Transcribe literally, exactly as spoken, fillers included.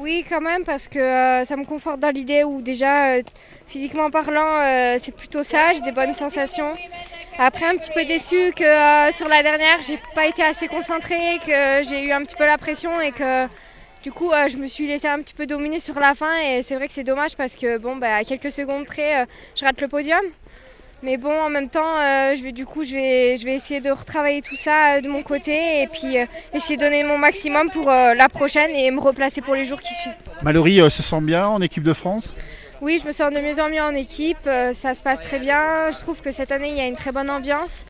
Oui, quand même, parce que euh, ça me conforte dans l'idée où déjà, euh, physiquement parlant, euh, c'est plutôt ça, j'ai des bonnes sensations. Après, un petit peu déçue que euh, sur la dernière, j'ai pas été assez concentrée, que j'ai eu un petit peu la pression et que du coup, euh, je me suis laissée un petit peu dominer sur la fin. Et c'est vrai que c'est dommage parce que bon, bah, à quelques secondes près, euh, je rate le podium. Mais bon, en même temps, euh, je vais, du coup, je vais, je vais essayer de retravailler tout ça euh, de mon côté et puis euh, essayer de donner mon maximum pour euh, la prochaine et me replacer pour les jours qui suivent. Mallory euh, se sent bien en équipe de France? Oui, je me sens de mieux en mieux en équipe, euh, ça se passe très bien. Je trouve que cette année, il y a une très bonne ambiance.